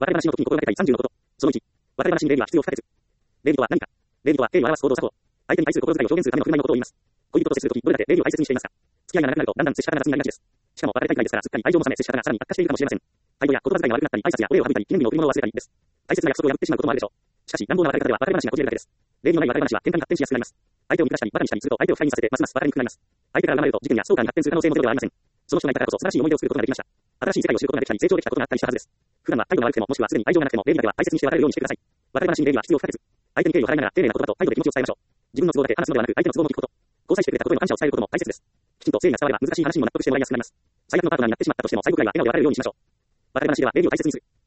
別れ話の時に心がけたい30のこと。その1、別れ話に礼儀は必要不可欠。礼儀とは何か。礼儀とは敬意を表す行動作法。相手に対する心遣いを表現するための振る舞いのことを言います。恋人と接するとき、どれだけ礼儀を大切にしていますか。付き合いが長くなると、だんだん接し方が雑になりがちです。しかも別れたいくらいですから、すっかり愛情も冷め、接し方がさらに悪化しているかもしれません。態度や言葉遣いが悪くなったり、挨拶やお礼を省いたり、記念日の贈り物を忘れたりです。大切な約束を破ってしまうこともあるでしょう。しかし、乱暴な別れ方では別れ話がこじれるだけです。礼儀のない別れ話は喧嘩に発展しやすくなります。相手を見下したり、バカにしたりすると、相手を不快にさせて、ますます別れにくくなります。相手から恨まれると、事件やストーカーに発展する可能性もゼロではありません。その人がいたからこそ、素晴らしい思い出を作ることができました。新しい世界を知ることができたり、成長できたことがあったりしたはずです。普段は態度が悪くても、もしくはすでに愛情がなくても、礼儀だけは大切にして別れるようにしてください。別れ話に礼儀は必要不可欠。相手に敬意を払いながら、丁寧な言葉と態度で気持ちを伝えましょう。自分の都合だけ話すのではなく、相手の都合も聞くこと。交際してくれたことへの感謝を伝えることも大切です。きちんと誠意が伝われば、難しい話にも納得してもらいやすくなります。最悪のパートナーになってしまったとしても、最後くらいは笑顔で別れるようにしましょう。別れ話では礼儀を大切にする。